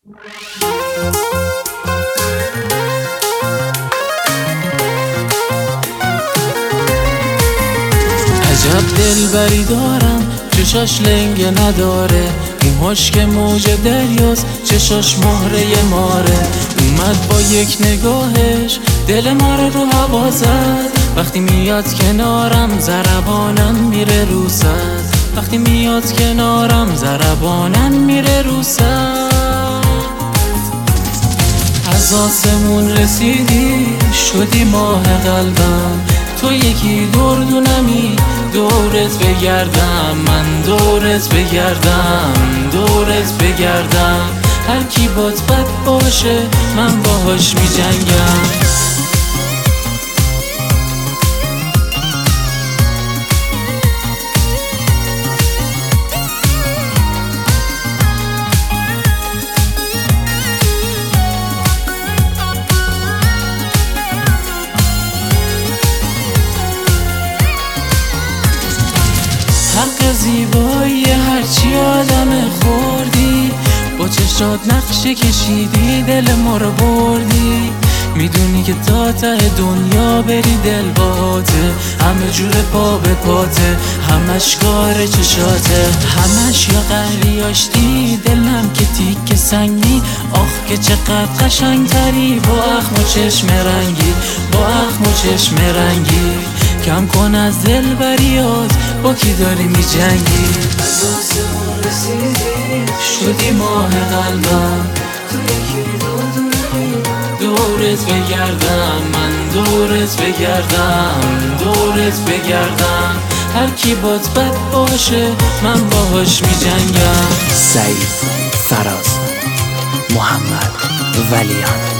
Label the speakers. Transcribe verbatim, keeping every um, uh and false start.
Speaker 1: عجب دلبری دارم، چشاش لنگه نداره، موهاش که موج دریاست، چشاش مهره ماره. اومد با یک نگاهش دل ما رو رو هوا زد، وقتی میاد کنارم ضربانم میره رو سد، وقتی میاد کنارم ضربانم میره رو سد. از آسمون رسیدی شدی ماه قلبم، تو یکی دردونمی دورت بگردم، من دورت بگردم دورت بگردم. هر کی بات بد باشه من باهاش می جنگم. حق زیبایی هرچی آدم خوردی، با چشات نقشه کشیدی دل ما رو بردی. میدونی که تا ته دنیا بری دل باته، همه جور پا به پاته، همش کار چشاته، همش یا قهری آشتی دلم که تیک سنگی. آخ که چقدر قشنگ تری با اخم و چشم رنگی، با اخم و چشم رنگی. کم کن از دل بریات با کی داری می جنگی. از آسمون رسیدی شدی ماه قلبم، تو یکی دردونمی دورت بگردم، من دورت بگردم دورت بگردم. هر کی بات بد باشه من باهاش می جنگم.
Speaker 2: سعید، فراز، محمد، ولیان.